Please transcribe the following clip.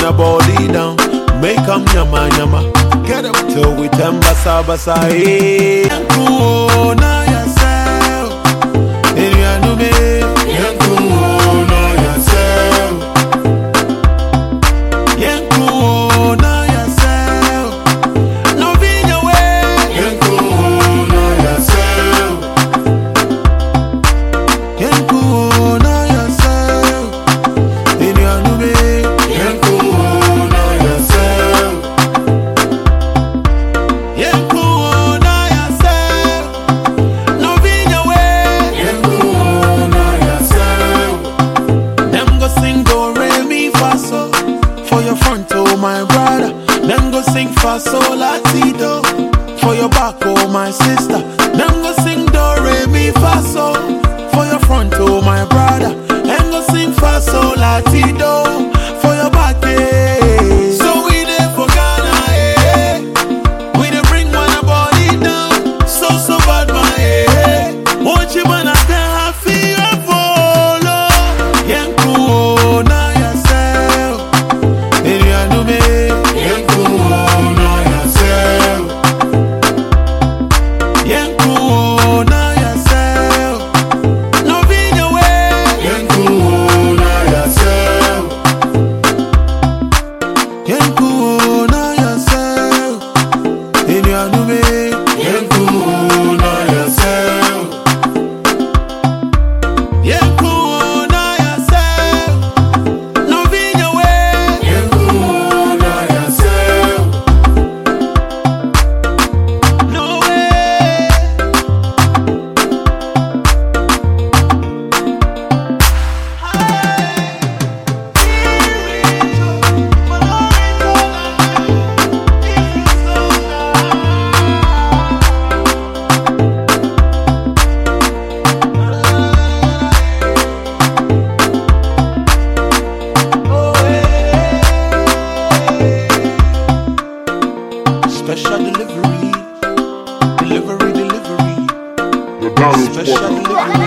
a body down. Make 'em yama yama. Get up till we turn basa basa. Hey, cool, now yourself. Hey, you know me. Cool, now yourself. Yeah, cool, now yourself. No be your way. Cool, now yourself. Yeah, cool, now yourself. Hey, you know me. For your front, oh my brother. Them go sing fa sol la ti do. For your back, oh my sister. Them go sing do re mi fa sol. For your front, oh my brother. Them go sing fa sol la ti do. For your back, eh. So we dey for Ghana, eh. We dey bring one body down. So bad, my eh. What you wanna tell her feel follow? Yeah, cool, now yourself. Special delivery. The Donald Special delivery.